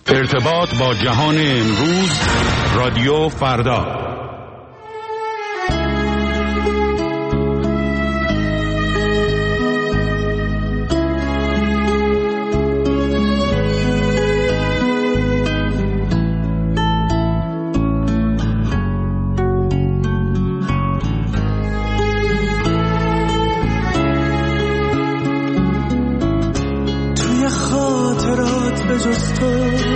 ارتباط با جهان امروز، رادیو فردا. توی خاطرات به جز تو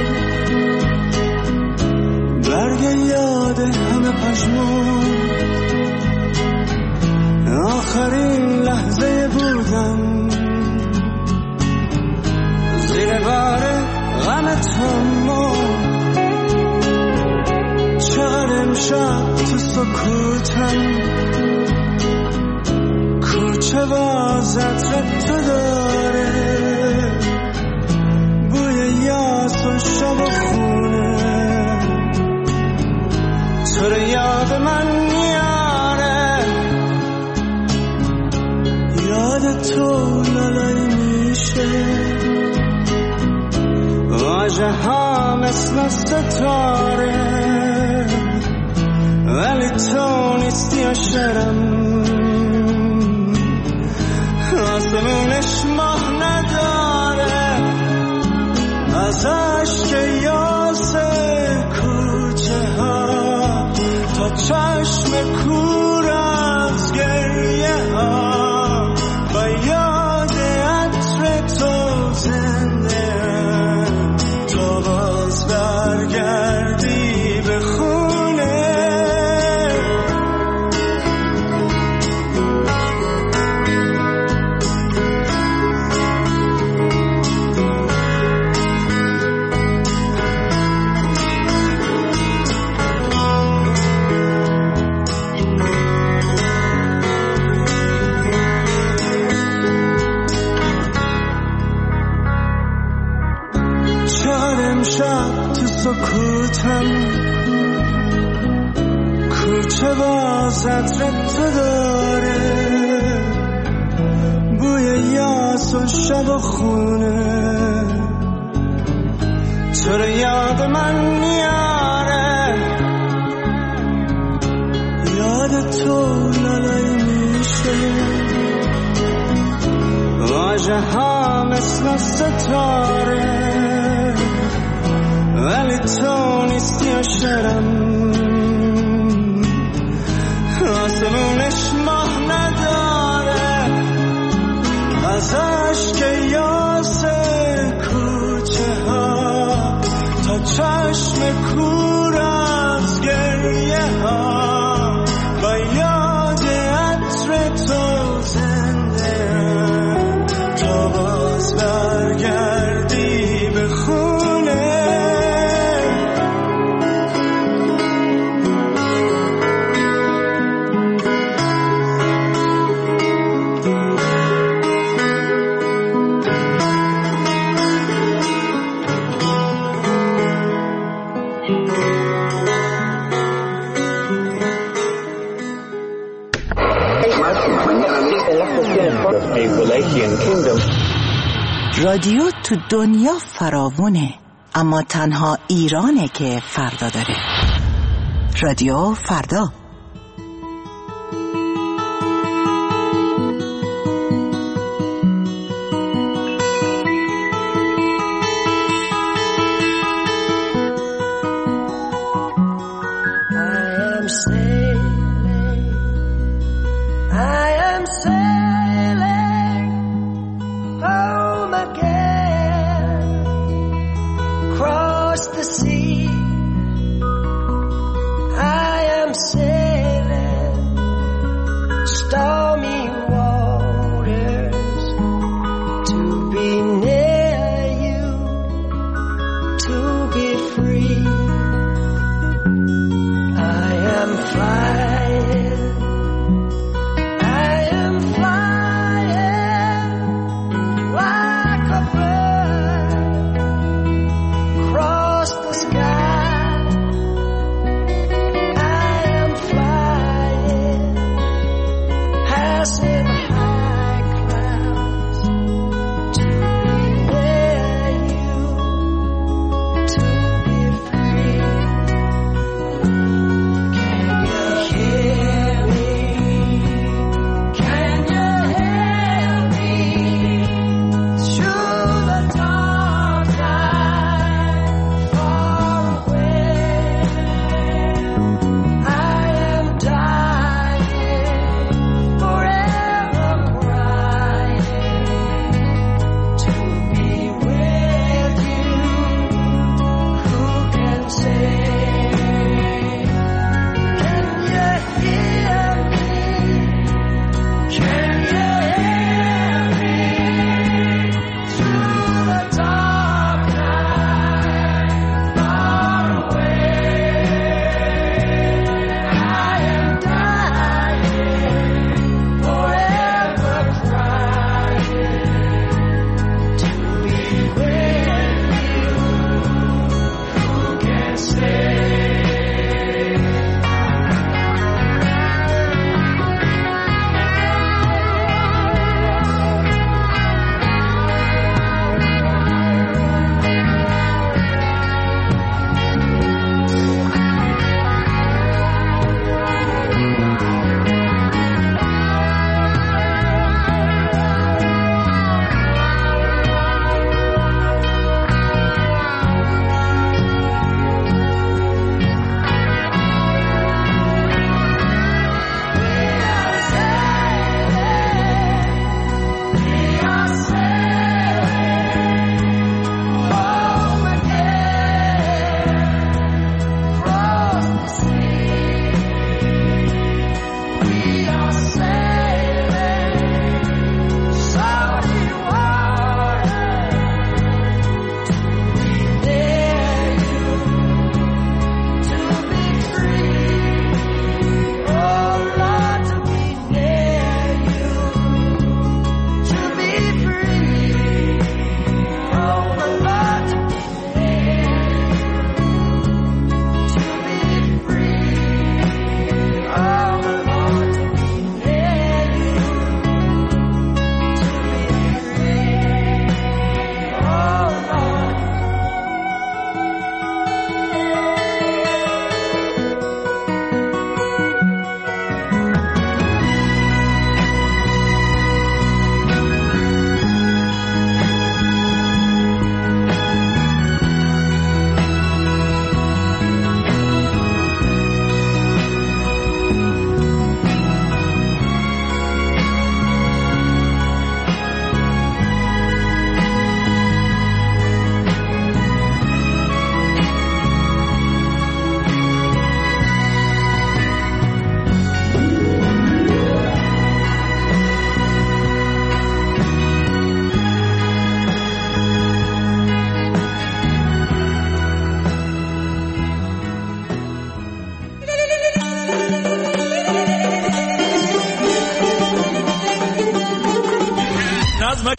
برگ یاد همه پشمان، آخرین لحظه بودم زیر بار غم تمام. چقدر امشب تو سکوتم، کوچه باز عطر تو داره، بوی یاس و شب و خونه، تو رو یاد من میاره، یاد تو لالایی میشه، واژه ها مثل ستاره، ولی تو نیستی و شرم، آسمونش ماه نداره، از عشق یاس کوچه ها تا چشم کور از گریه ها، با یاد عطر تو زنده، تو باز برگردی به خونه. امشب تو سکوتم، کوچه باز عطر تو داره، بوی یاس و شب و خونه، تو رو یاد من میاره، یاد تو لالایی میشه، واژه ها مثل ستاره، ولی تو نیستی و شرم، آسمونش ماه نداره، از عشق یاس کوچه ها تا چشم کور از گریه ها، با یاد عطر تو زنده، تو باز برگردی به خونه. رادیو تو دنیا فراوونه، اما تنها ایرانه که فردا داره. رادیو فردا. To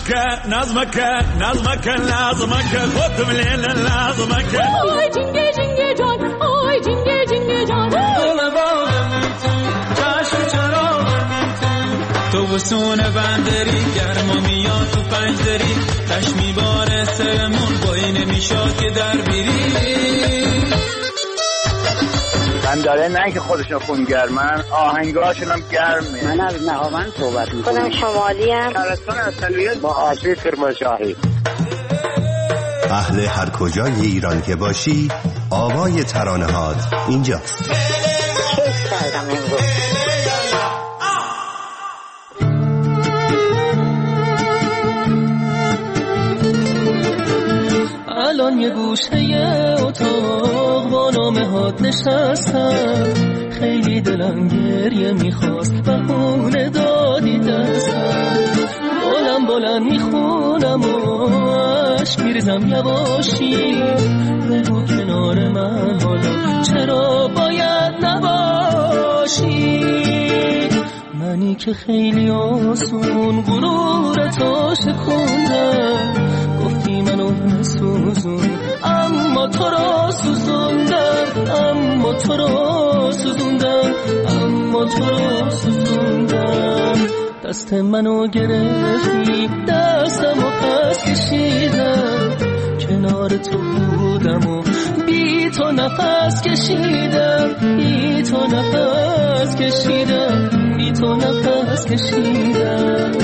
نظمك خودم لیل نظمک آی جنگه جنگه جان آی جنگه جنگه جان گل باغم چشم چراغم تو وسون بندری گرما میاد تو پنجدری تش میباره سرمون بایی نمیشاد که در بیری من داره نه که خودشون خونگرمن آهنگاشون هم گرمه. من از نهاوند صحبت میکنم. خودم شمالی ام. شهرستان اصلیت با آسیب کرمانشاهی. اهل هر کجای ایران که باشی آوای ترانه‌هات اینجاست. کیف کردم امروز. الان یه گوشه اتاق با نامه‌هات نشستم خیلی دلم گریه میخواست بهونه دادی دستم بلند میخونم و عشق میریزم یواشی بگو کنار من حالا چرا باید نباشی منی که خیلی آسون غرور تو شکوندم گفتی منو سوزون اما تو رو سوزوندم اما تو رو سوزوندم اما تو رو سوزوندم دست منو گرفتی دستمو پس کشیدم کنار تو بودم و بی تو نفس کشیدم بی تو نفس کشیدم بی تو نفس کشیدم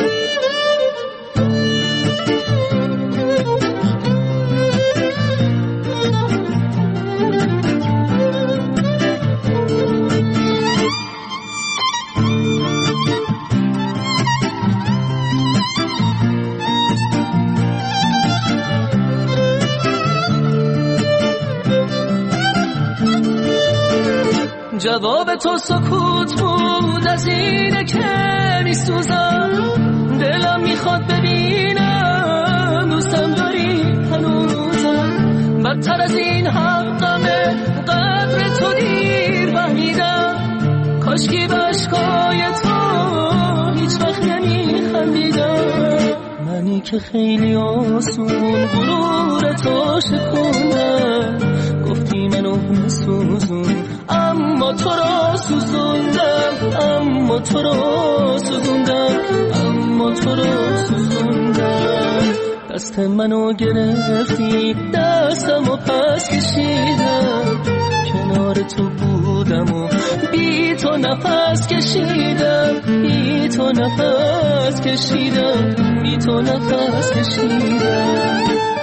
جواب تو سکوت بود از اینه که میسوزم دلم میخواد ببینم دوستم داری هنوزم بدتر از این حقمه قدر تو دیر فهمیدم کاشکی بشکای تو هیچ وقت نمیخندیدم منی که خیلی آسون غرور تو شکوندم گفتی منو سوزون اما تو رو سوزوندم اما تو رو سوزوندم اما تو رو سوزوندم دست منو گرفتی دستمو پس کشیدم کنار تو بودم و بی تو نفس کشیدم بی تو نفس کشیدم بی تو نفس کشیدم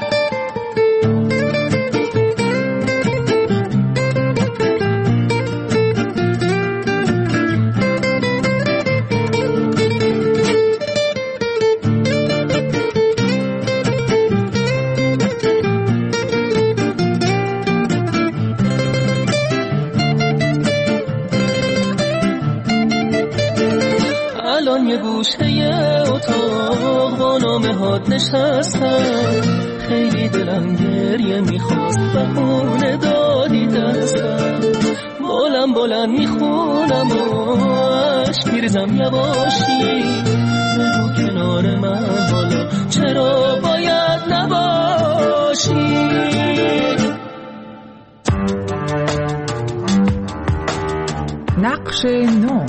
یه گوشه اتاق با نامه‌هات نشستم خیلی دلم گریه میخواست بهونه دادی دستم بلند میخونم و عشق میریزم یواشی بگو کنار من حالا چرا باید نباشی نقش نو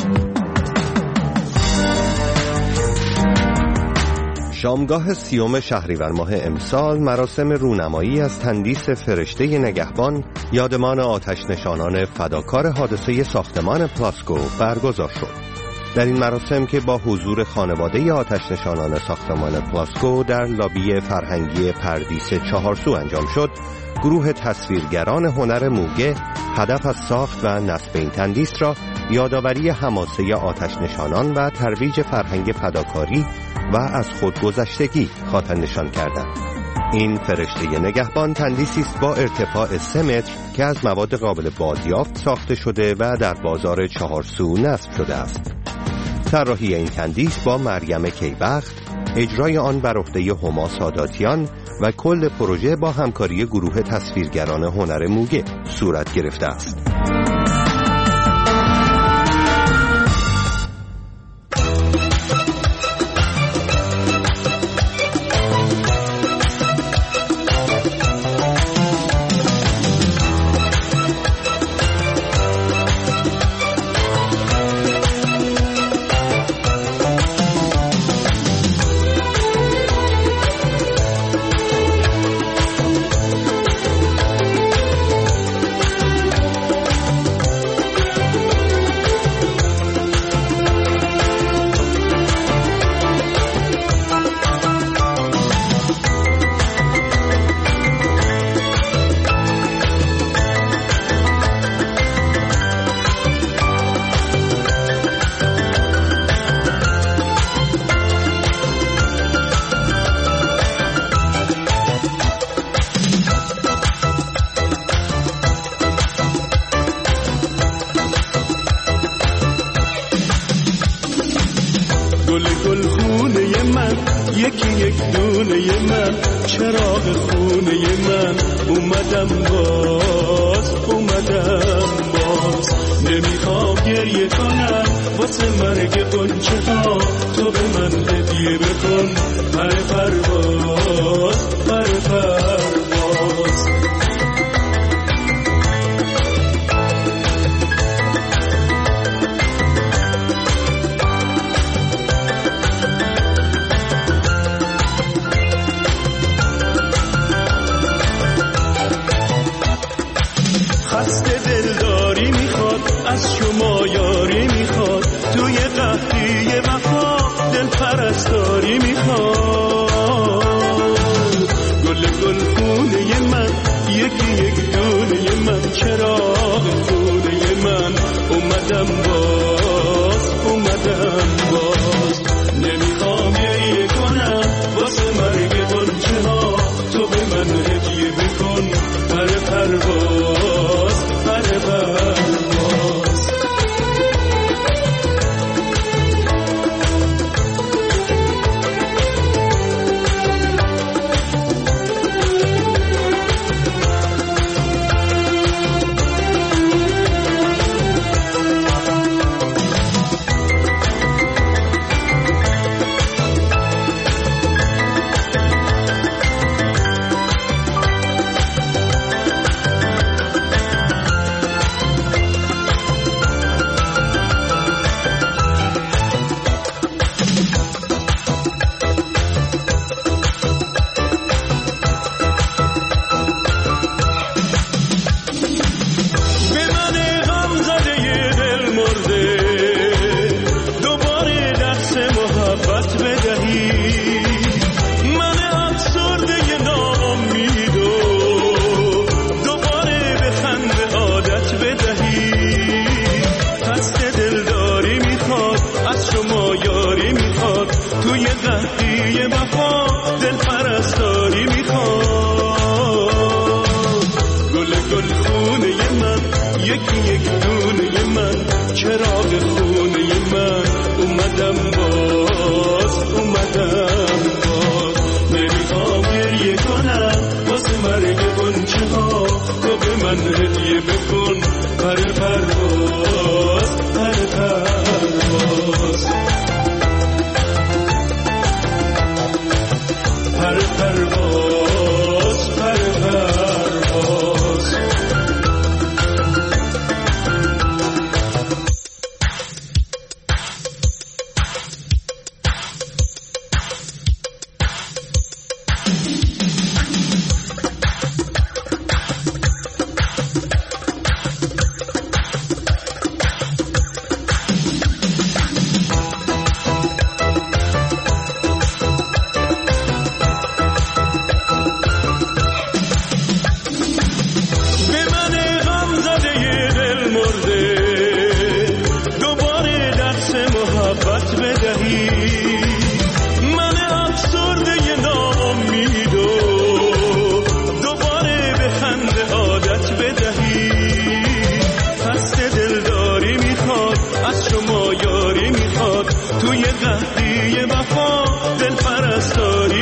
شامگاه 30 شهریور ماه امسال مراسم رونمایی از تندیس فرشته نگهبان یادمان آتش نشانان فداکار حادثه ساختمان پلاسکو برگزار شد. در این مراسم که با حضور خانواده آتش نشانان ساختمان پلاسکو در لابی فرهنگی پردیس چهارسو انجام شد، گروه تصویرگران هنر موگه هدف از ساخت و نصب این تندیس را یادآوری حماسه آتش نشانان و ترویج فرهنگ فداکاری و از خودگذشتگی خاطر نشان کردند. این فرشته نگهبان تندیسی است با ارتفاع 3 متر که از مواد قابل بازیافت ساخته شده و در بازار چهارسو نصب شده است. طراحی این تندیس با مریم کیبخت، اجرای آن بر عهده هما ساداتیان و کل پروژه با همکاری گروه تصویرگران هنر موگه صورت گرفته است. یک دونه من چراغ خونه من اومدم باز نمیخوام گریه کنم واسه مرگ قنچه ها تو به من هدیه بکن پر پرواز خسته دلداری میخواد از شما یاری میخواد توی قحطی وفا دل پرستاری میخواد گل خونه من یکی یک دونه من چراغ خونه من اومدم باز نمیخوام گریه کنم واسه مرگ غنچه ها تو به من هدیه بکن پر پرواز توی قحطی وفا دل پرستاری میخواد گل خونه من یکی یک دونه من چراغ خونه من اومدم باز نمیخوام گریه کنم واسه مرگ غنچه ها تو به من هدیه بکن پر پرواز توی قحطی وفا دل پرستاری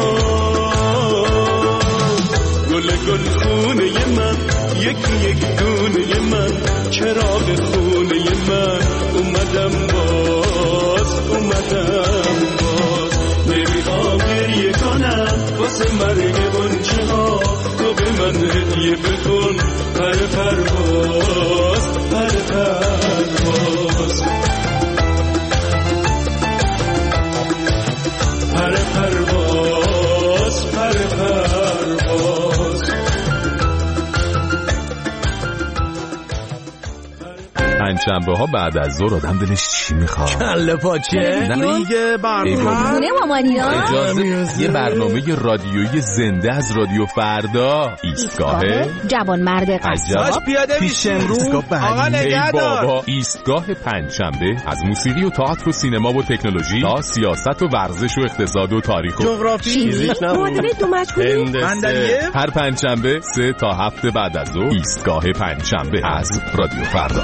میخواد گل خونه من یکی یک دونه من چراغ خونه من اومدم باز نمیخوام گریه کنم واسه مرگ غنچه ها تو به من هدیه بکن پر پرواز پنجشنبه ها بعد از ظهر آدم دلش چی میخواد؟ کله پاچه دیگه برنامه یه برنامه رادیویی زنده از رادیو فردا. ایستگاه جوانمرد قصاب پیاده میشه آقا نگهدار. بابا ایستگاه پنجشنبه از موسیقی و تئاتر و سینما و تکنولوژی تا سیاست و ورزش و اقتصاد و تاریخ و جغرافی معادله دو مجهولی هر پنجشنبه 3 تا 7 بعد از ظهر. ایستگاه پنجشنبه از رادیو فردا.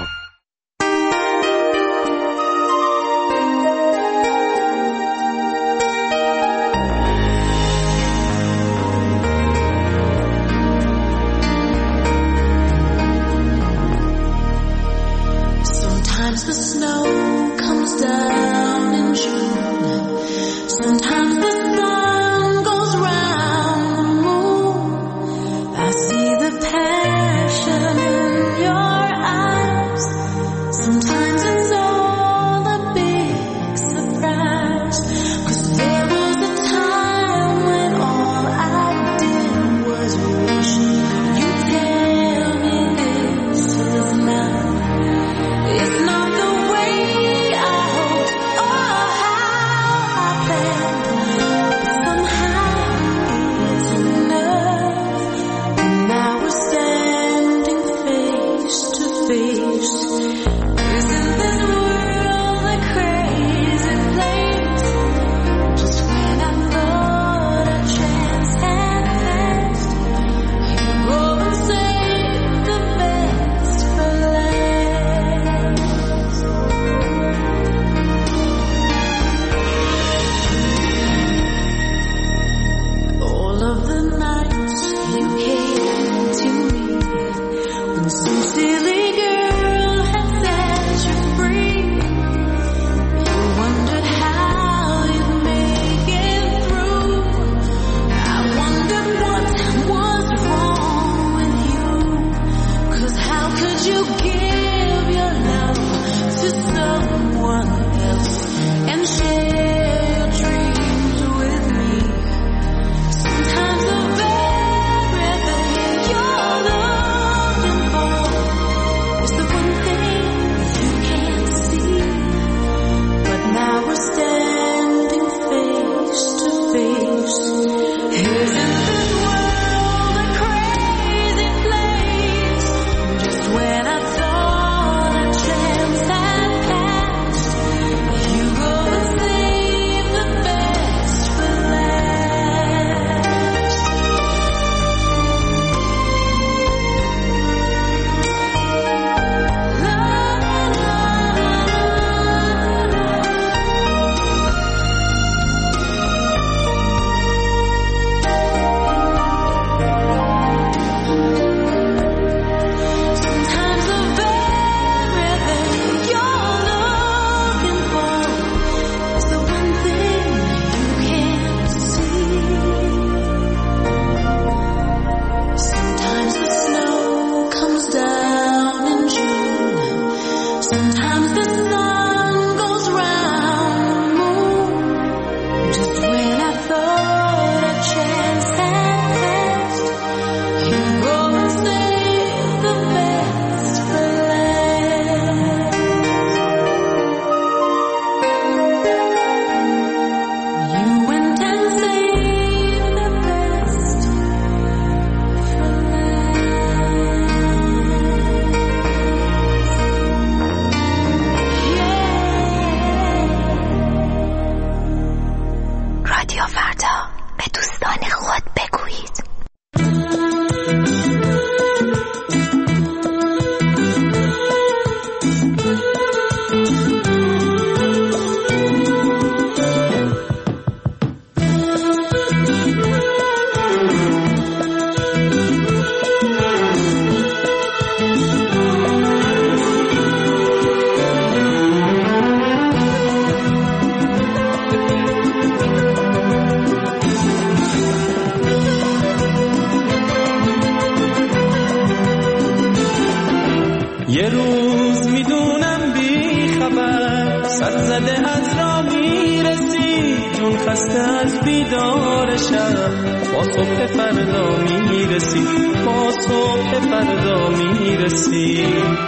یه روز میدونم بی خبر سر زده از را میرسی، جون خسته از بیدار شب، با صبح فردا میرسی، با صبح فردا میرسی.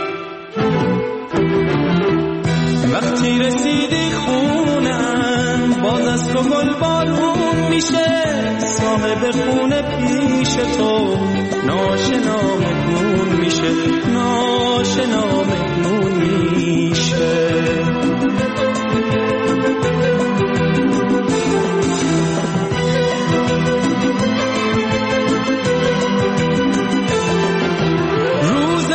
وقتی رسیدی خونم باز از تو گل بارون میشه، صاحب خونه پیش تو ناشنا مهمون میشه، ناشنا مهمون میشه. روز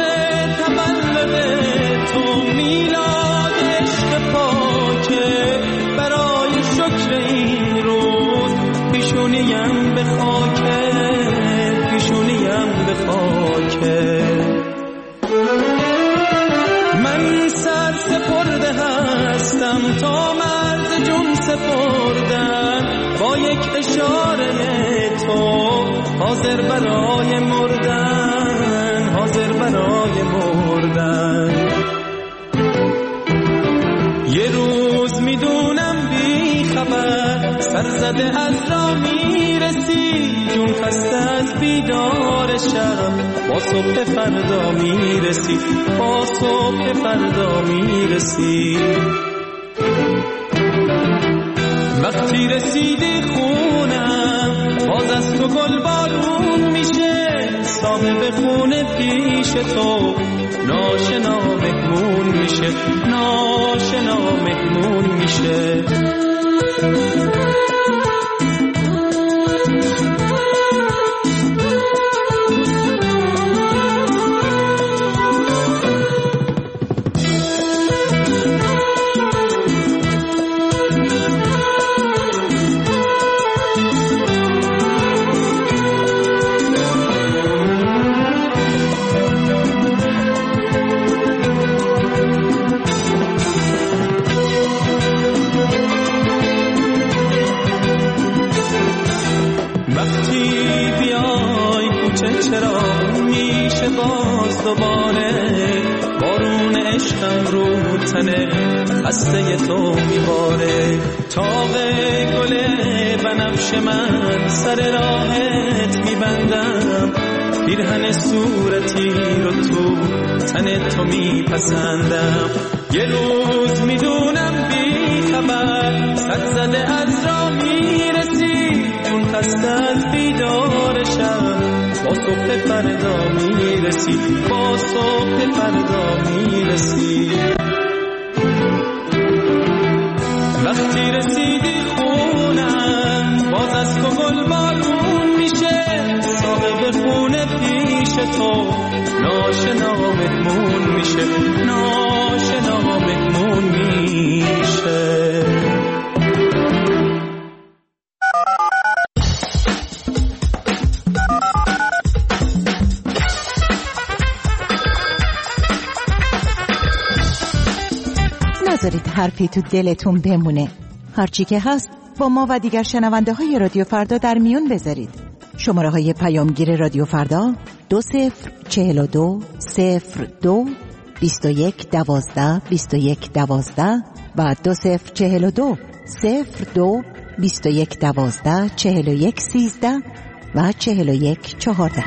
تولد تو میلاد عشق پاکه، برای شکر این روز پیشونیم به خاکه، پیشونیم به خاکه. من سر سپرده هستم تا مرز جون سپردن، با یک اشاره تو حاضر برای مردن، حاضر برای مردن. یه روز میدونم بی خبر سر زده از را میرسی، جون خسته از بیدار شب، با صبح فردا میرسی، با صبح فردا میرسی. وقتی رسیدی خونم باز از تو گل بارون میشه، صاحب خونه پیش تو ناشنا مهمون میشه، ناشنا مهمون میشه. دوباره بارون عشقم رو تنه خسته تو میباره، تاق گل بنفش من سر راهت میبندم، پیرهن صورتی رو تو تن تو میپسندم. یه روز میدونم بی خبر سد زده از را میرسی، جون خسته از بیدار شب، با صبح فردا میرسی، با صبح فردا میرسی. وقتی رسیدی خونم باز از تو گل بارون میشه، صاحب خونه پیش تو ناشنا مهمون میشه، ناشنا مهمون میشه. نذارید حرفی تو دلتون بمونه. هرچی که هست با ما و دیگر شنونده های رادیو فردا در میون بذارید. شماره های پیامگیر رادیو فردا 2042 02 21 12 21 12 و 2042 02 21 12 41 13 و 41 14.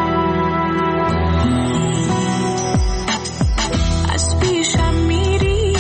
از پیشم میری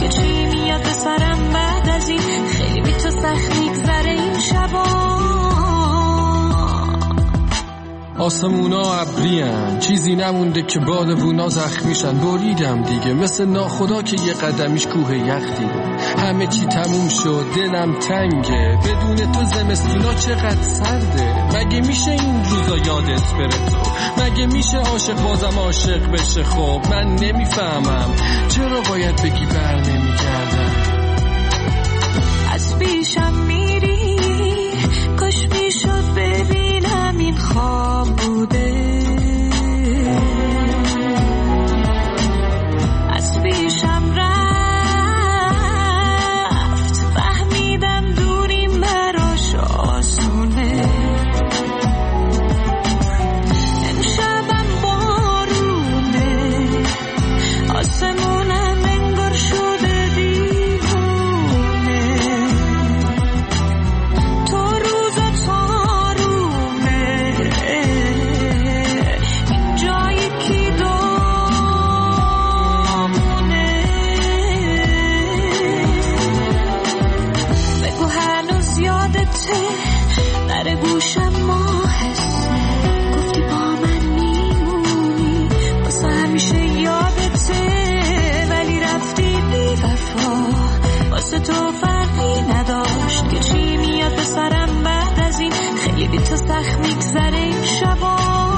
چی میاد به سرم بعد از این، خیلی بی تو سخت میگذره این شبا. آسمونا ابریم، چیزی نمونده که بادوونا زخمیشن. بریدم دیگه مثل ناخدا که یه قدمیش کوه یخ دیده. همه چی تموم شد، دلم تنگه، بدون تو زمستونا چقدر سرده. مگه میشه این روزا یادت بره تو؟ مگه میشه عاشق بازم عاشق بشه؟ خب من نمیفهمم چرا باید بگی بر نمیگردم. از پیشم میری، کاش میشد ببینم این خواب بوده. از پیشم رفت، فهمیدم دوریم براش آسونه. امشبم بارونه، آسمونم انگار شده دیوونه. تو روزا تارومه، این جایی کی دامونه. بگو هنوز یادته، در گوشم ماهست، گفتی با من میمونی، واسه همیشه یادته. ولی رفتی بی وفا، واسه تو فرقی نداشت که چی میاد به سرم بعد از این، خیلی بی تو سخت میگذره این شبا.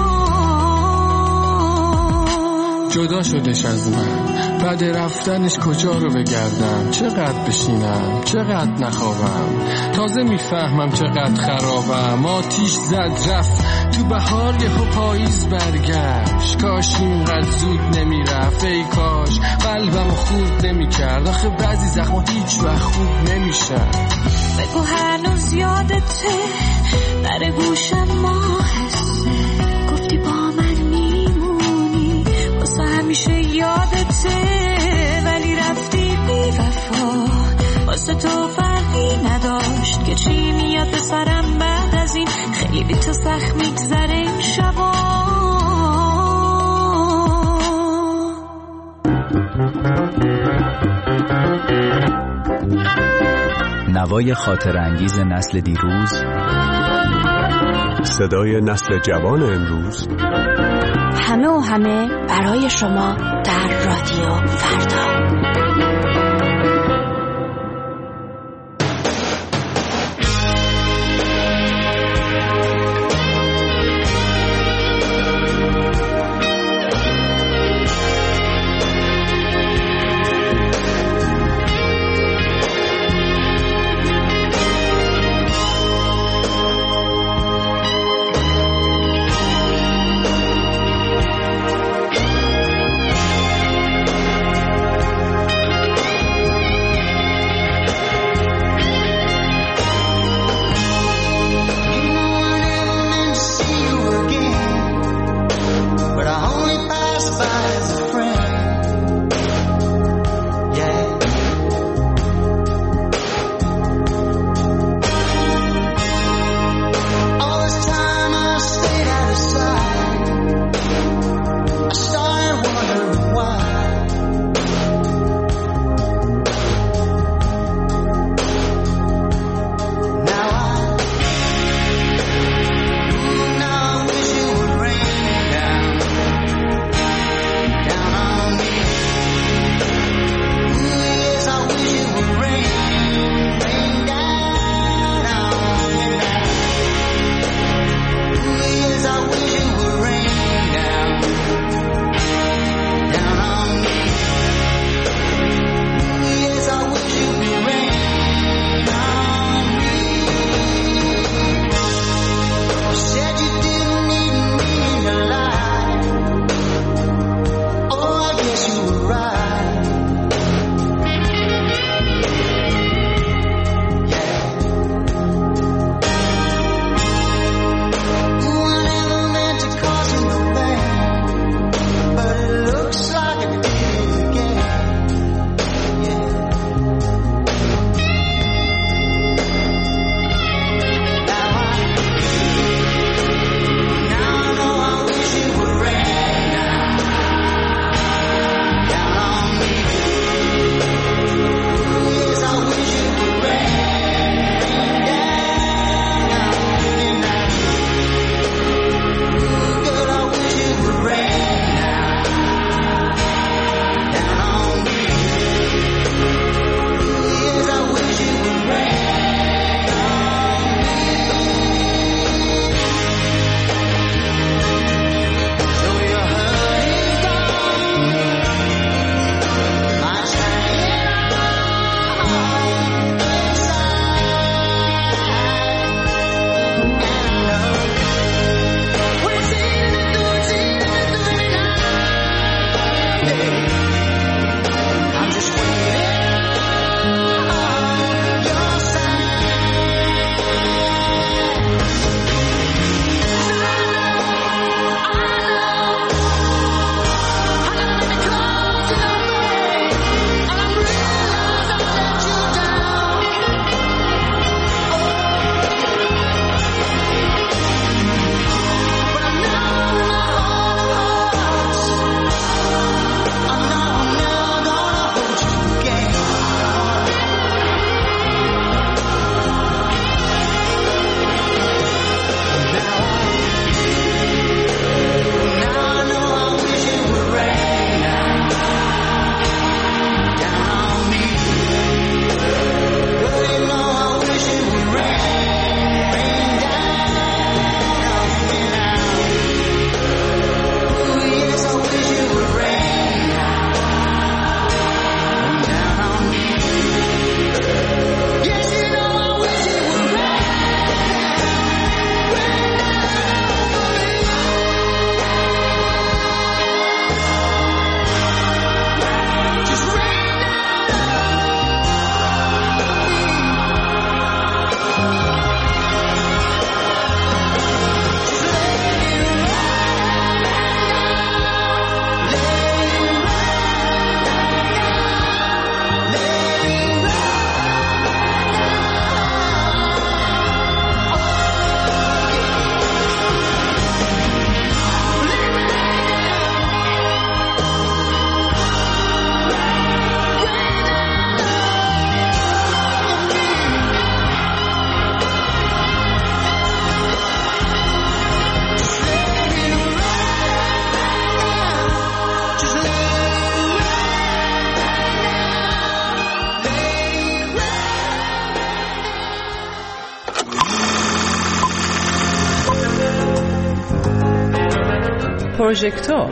جدا شدش از من، بعد رفتنش کجا رو بگردم؟ چقدر بشینم، چقدر نخوابم، تازه میفهمم چقدر خرابم. آتیش زد رفت تو بهار، یهو پاییز برگشت. کاش اینقدر زود نمیرفت، ای کاش قلبم خورد نمیکرد. آخه بعضی زخما هیچ وقت خوب نمیشن. بگو هنوز یادته، در گوشم ماهست، گفتی با من میمونی، واسه همیشه یادته. ولی رفتی بی وفا، واسه تو فرقی نداشت که چی میاد به سرم بعد از این، خیلی بی تو سخت میگذره این شبا. نوای خاطر انگیز نسل دیروز، صدای نسل جوان امروز، همه و همه برای شما در رادیو فردا. پروژکتور.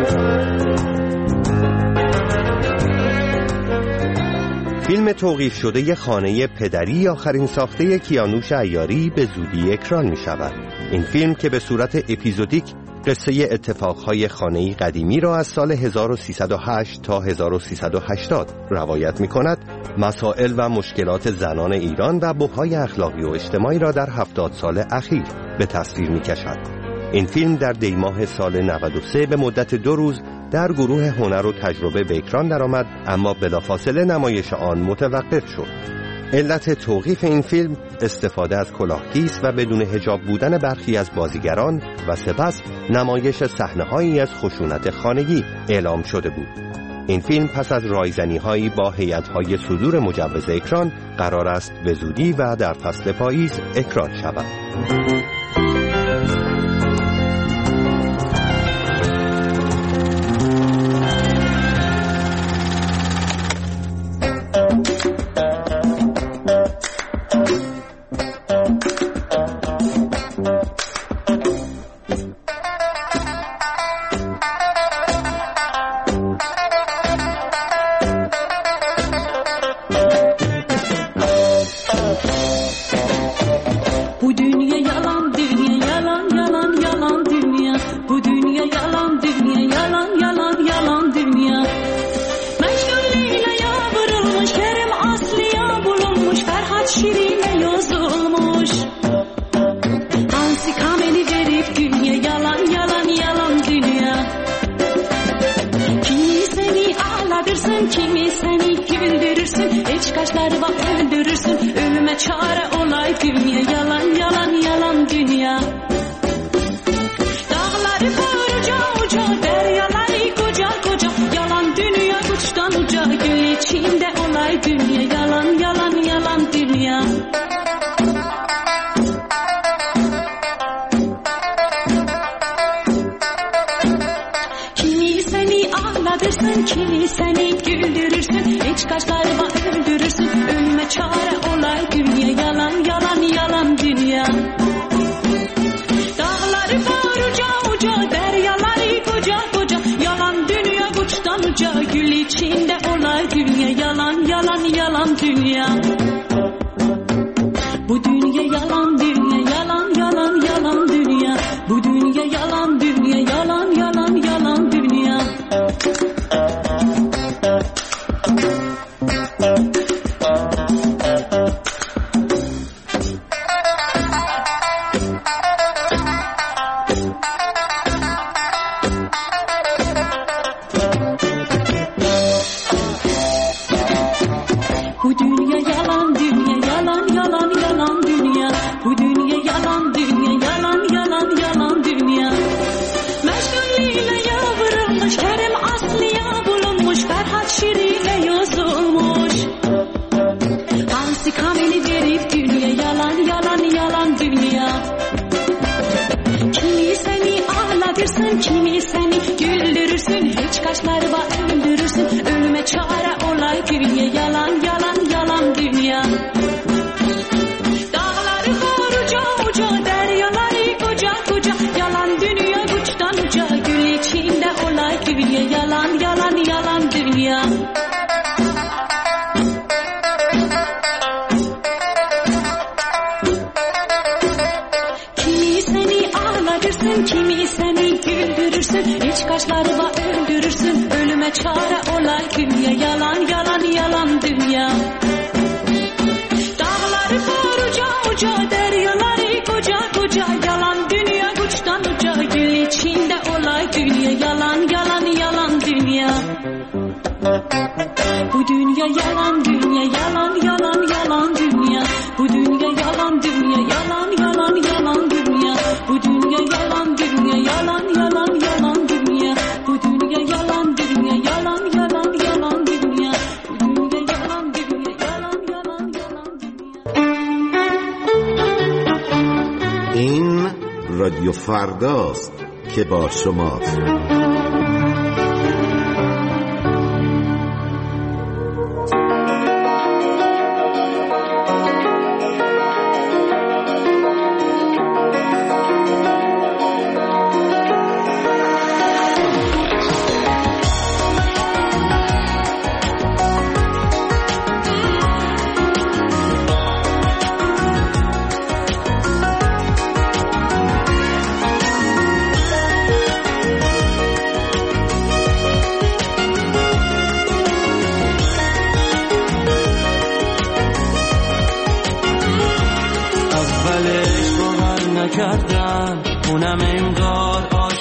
فیلم توقیف شده خانه پدری آخرین ساخته کیانوش عیاری به زودی اکران می شود. این فیلم که به صورت اپیزودیک قصه اتفاقهای خانه‌ای قدیمی را از سال 1308 تا 1380 روایت می کند، مسائل و مشکلات زنان ایران و بحران اخلاقی و اجتماعی را در 70 سال اخیر به تصویر می کشد. این فیلم در دیماه سال 93 به مدت 2 روز در گروه هنر و تجربه به اکران درآمد، اما بلافاصله نمایش آن متوقف شد. علت توقیف این فیلم استفاده از کلاهگیس و بدون حجاب بودن برخی از بازیگران و سپس نمایش صحنه‌هایی از خشونت خانگی اعلام شده بود. این فیلم پس از رایزنی‌هایی با هیئت‌های صدور مجوز اکران قرار است به زودی و در فصل پاییز اکران شود. رادیو فرداست که با شماست.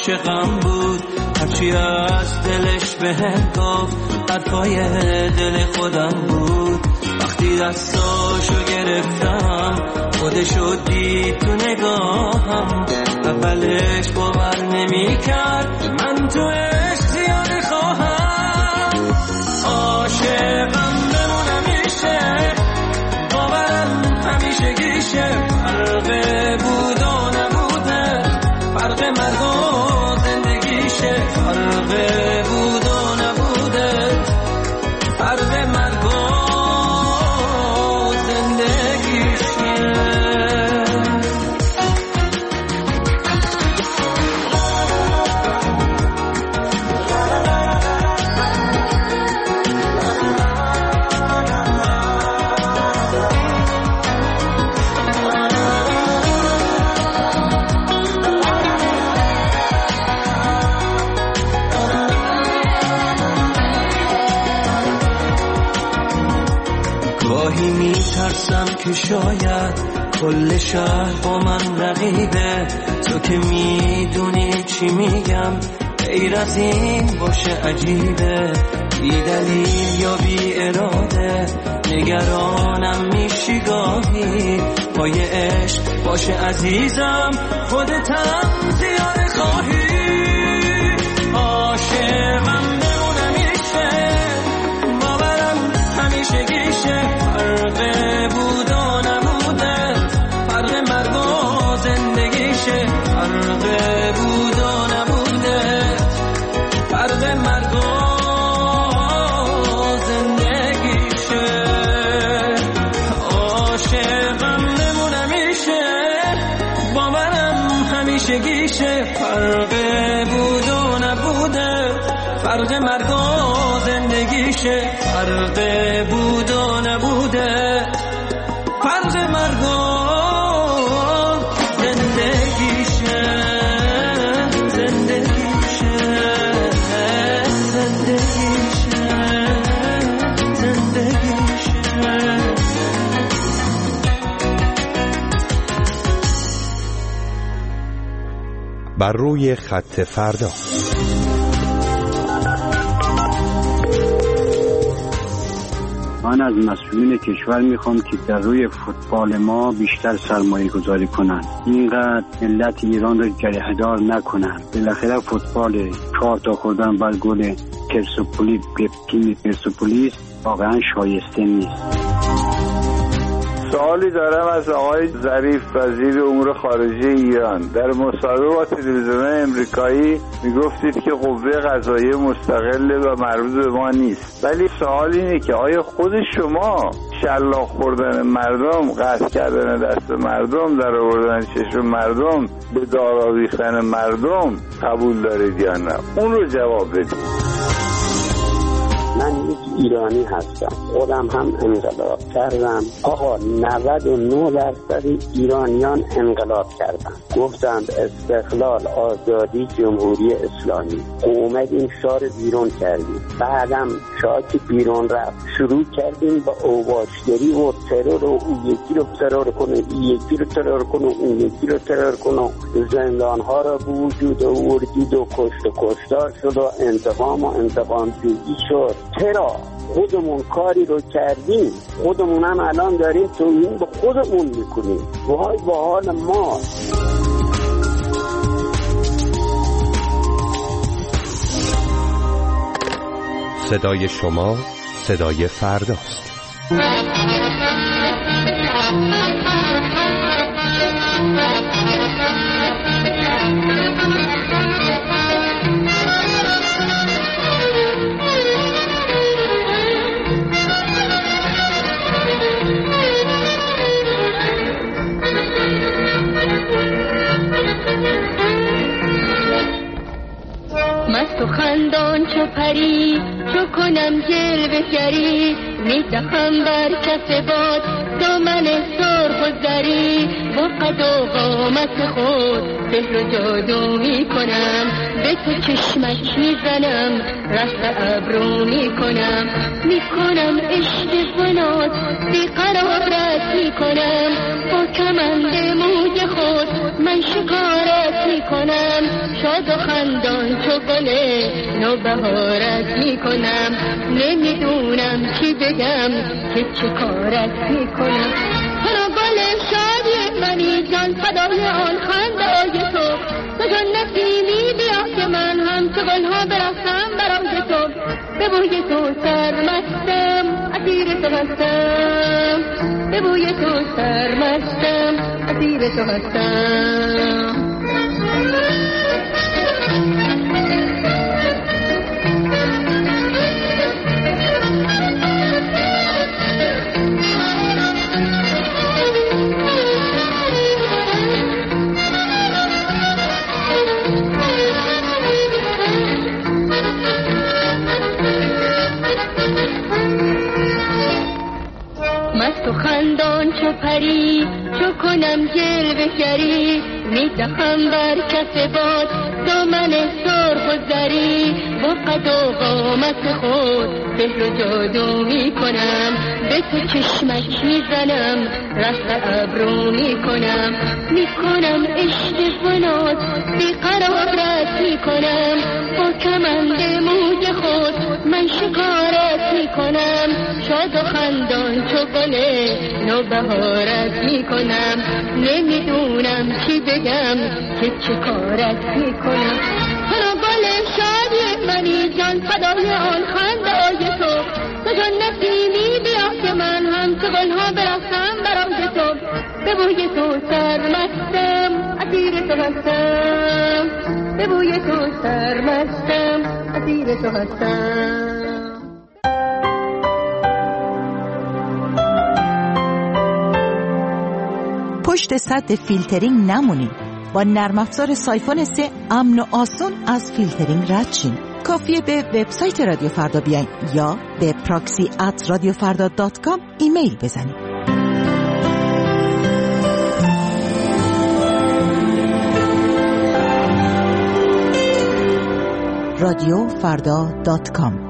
عاشقم بود، هرچی از دلش بهم گفت حرفای دل خودم بود. وقتی دستاشو گرفتم خودشو دید تو نگاهم، اولش باور نمی کرد من تو عشق زیاده خواهم. عاشقم بمونم میشه، باورم همیشه گیشه، فرق بود و نبوده، فرق مرگ و زندگیشه، فرق بود و نبوده، فرق مرگ و ترسم که شاید کل شهر با من رقیبه، تو که میدونی چی میگم غیر از این باشه عجیبه، بی دلیل یا بی اراده نگرانم میشی گاهی، پای عشق باشه عزیزم خودتم زیاده خواهی. عاشقم بمونم میشه، باورم همیشه گیشه، فرق بود و نبوده، فرق مرگ و زندگیشه، فرق بود و نبوده، فرق مرگ و زندگیشه. عاشقم نمونه میشه، باورم همیشه گیشه، فرق بود و نبوده، فرق مرگ و زندگیشه، فرق بود و نبوده، فرق مرگ و زندگیشه، زندگیشه، زندگیشه، زندگیشه. بر روی خط فردا. من از مسئولین کشور میخوام که در روی فوتبال ما بیشتر سرمایه گذاری کنن، اینقدر ملت ایران رو جریحه‌دار نکنن. بالاخره فوتبال 4 تا خوردن بر گل پرسپولیس به تیم پرسپولیس واقعا شایسته نیست. سوالی دارم از آقای ظریف وزیر امور خارجه ایران. در مصاحبه با تلویزیون امریکایی میگفتید که قوه قضاییه مستقل و مربوط به ما نیست، ولی سوال اینه که آیا خود شما شلاق خوردن مردم، قطع کردن دست مردم، در آوردن چشم مردم، به دار آویختن مردم قبول دارید یا نه؟ اون رو جواب بدید. من یک ایرانی هستم، خودم هم انقلاب کردم. آقا 99% ایرانیان انقلاب کردن، گفتند استقلال، آزادی، جمهوری اسلامی. اومدیم شهر بیرون کردیم، بعدم شاکی بیرون رفت، شروع کردیم با اوباشگری و ترور، و اون یکی رو ترور کنه، این یکی رو ترور کنه، اون یکی رو ترور کنه، زندانها رو به وجود آوردید و کشت و کشتار شد و انتقام جویی شد. چرا؟ خودمون کاری رو کردیم، خودمون هم الان داریم توهین به خودمون میکنیم. وای با حال ما. صدای شما صدای فرداست. مست و خندان چو پری، چو کنم جلوه گری، میدهم بر کف باد دامن سرخ و زری. با قد و قامت خود سحر و جادو میکنم، به تو چشمک میزنم، رشت ابرو میکنم عشق و ناز، بیقرارت میکنم، با کمند موج موی خود من شکارت میکنم، شاد و خندان چو گل نوبهارت میکنم. نمیدونم چی بگم که چه کارت میکنم. تو گل شادی منی جان، فدای آن خنده‌های تو. تو جان نسیمی بیا که من هم چو گلها برفتم برای تو. به بوی تو سرمستم، اسیر تو هستم. به بوی تو سرمستم، اسیر تو هستم. مست و خندان چو پری، چو کنم جلوه گری. میدهم بر کف باد دامن سرخ و زری. با قد و قامت خود سحر و جادو میکنم. به تو چشمک میزنم، رفت ابرو میکنم. میکنم عشق بنات بیقرارت میکنم. با کمند موی خود من شکارت میکنم. شاد و خندان چو گل نوبهارت میکنم. نمیدونم چی بگم که چه کارت میکنم. تو گل شادی منی جان، فدای آن خنده‌های تو. تو جان نسیمی بیا که من هم چو گلها برفتم برای تو. به بوی تو سرمستم، اسیر تو هستم. به بوی تو سرمستم، اسیر تو هستم. پشت سد فیلترینگ نمونید. با نرم افزار سایفون 3 امن و آسون از فیلترینگ رد شین. کافیه به وبسایت رادیو فردا بیاین یا به proxy@radiofarda.com ایمیل بزنید. radiofarda.com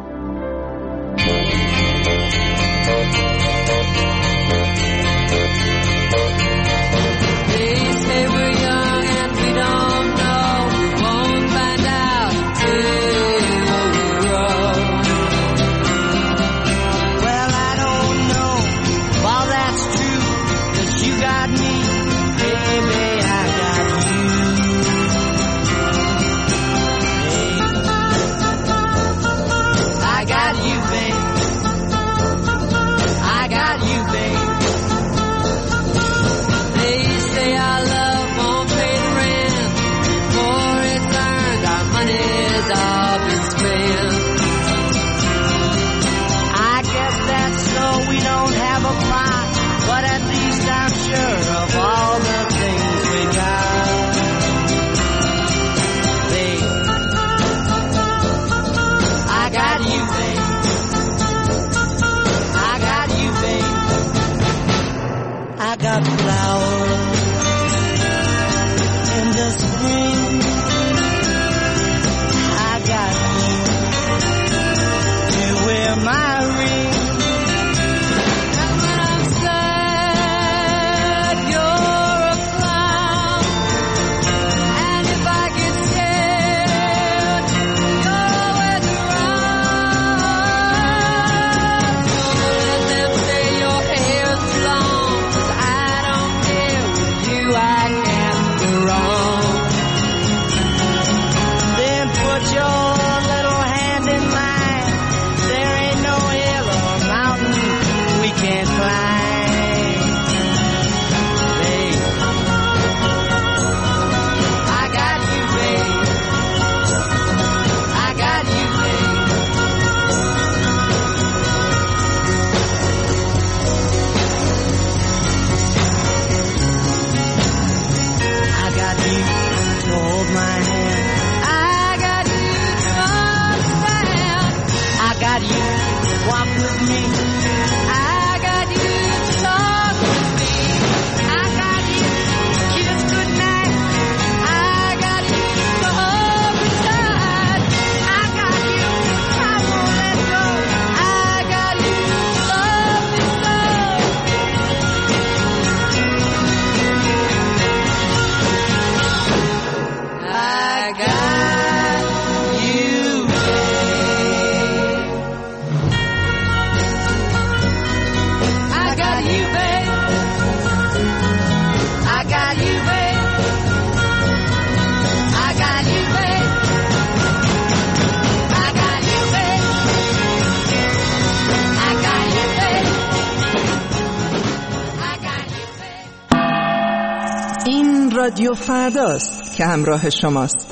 این رادیو فرداست که همراه شماست.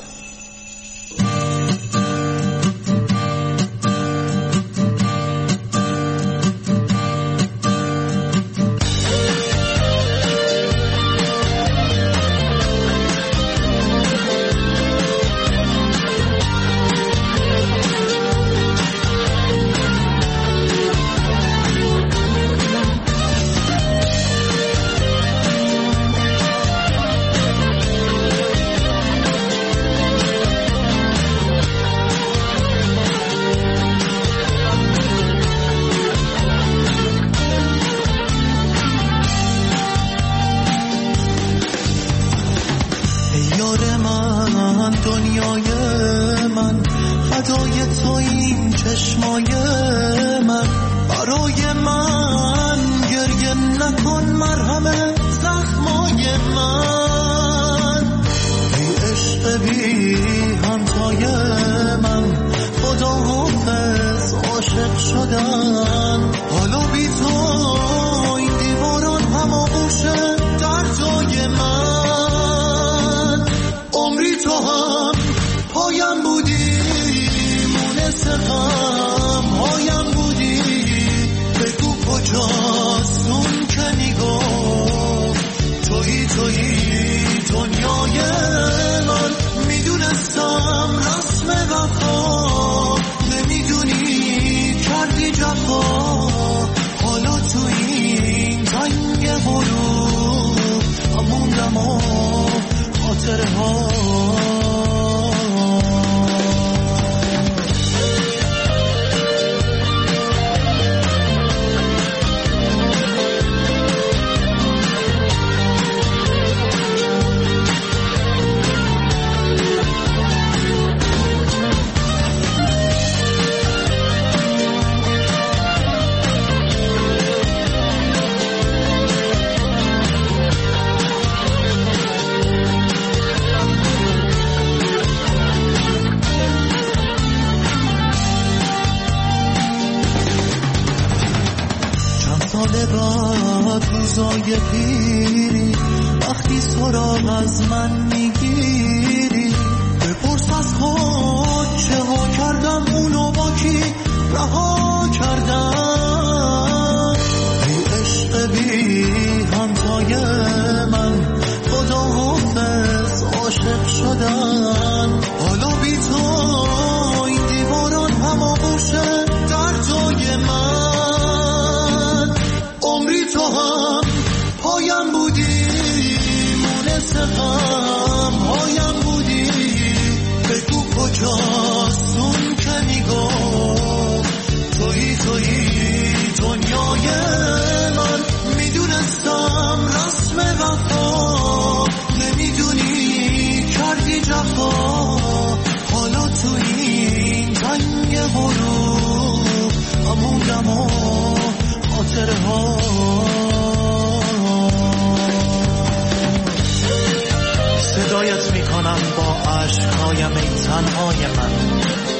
صدایت میکنم با عشقهایم ای تنهای من.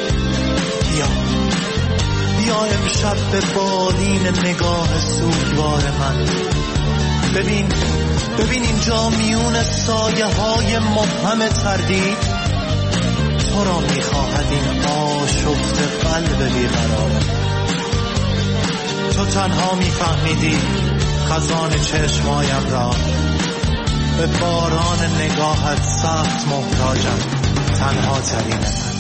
بیا امشب به بالین نگاه سوگوار من. ببین اینجا میون سایه های مبهم تردید تو را میخواهد این آشفت قلب بیقرار. تو تنها میفهمیدی خزان چشمایم را، به باران نگاهت سخت محتاجم، تنها ترین من.